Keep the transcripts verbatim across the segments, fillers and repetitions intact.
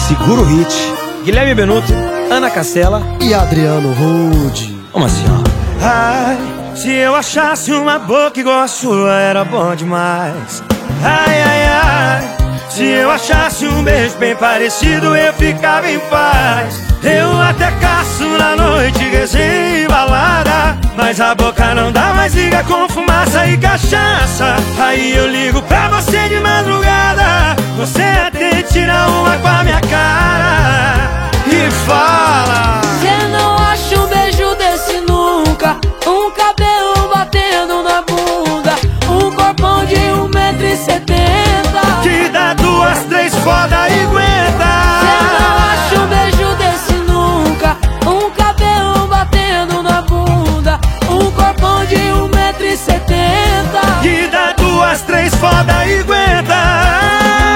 Segura o hit. Guilherme Benuto, Ana Castela e Adriano Rude. Vamos assim, ó. Ai, se eu achasse uma boca igual a sua, era bom demais. Ai, ai, ai, se eu achasse um beijo bem parecido, eu ficava em paz. Eu até caço na noite, resenha e balada, mas a boca não dá mais liga com fumaça e cachaça. Aí eu ligo pra você de madrugada, você até tira uma com a minha cara e fala: cê não acha um beijo desse nunca, um cabelo batendo na bunda, um corpão de um metro e setenta, que dá duas, três foda e aguenta. Cê não acha um beijo desse nunca, um cabelo batendo na bunda, um corpão de um metro e setenta, que dá duas, três foda e aguenta.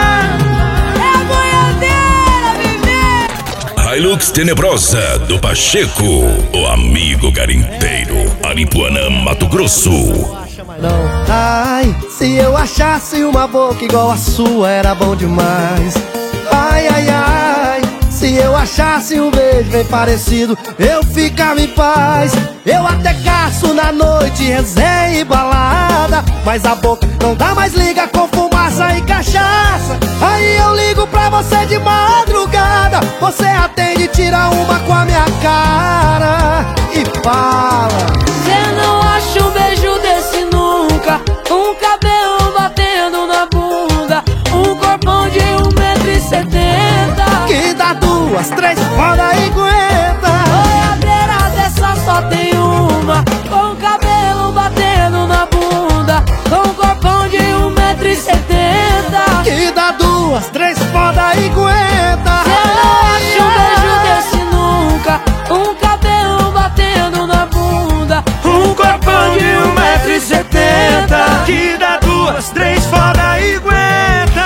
Hilux Tenebrosa do Pacheco, o amigo garimpeiro, Aripuanã, Mato Grosso. Não. Ai, se eu achasse uma boca igual a sua, era bom demais. Ai, ai, ai, se eu achasse um beijo bem parecido, eu ficava em paz. Eu até caço na noite, resenha e balada, mas a boca não dá mais liga com fumaça e cachaça. Aí eu ligo pra você de madrugada, você atende, tira uma com a minha cara e fala: cê não acha um beijo desse nunca, um cabelo batendo na bunda, um corpão de um metro e setenta, que dá duas, três, foda e aguenta. Boiadeira dessa só tem uma, com cabelo batendo na bunda, com corpão de um metro e setenta, que dá duas, três, foda e aguenta. cê não acha um beijo desse nunca, um cabelo batendo na bunda, Um corpão de um metro e setenta, que dá duas, três foda e aguenta.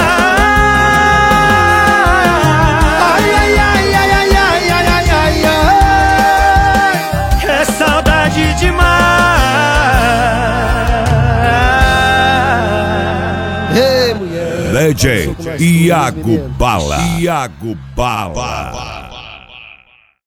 Ai, ai, ai, ai, ai, ai, ai, ai, ai, ai. É saudade demais. Ei, mulher. Legend, Iago Bala. Iago Bala.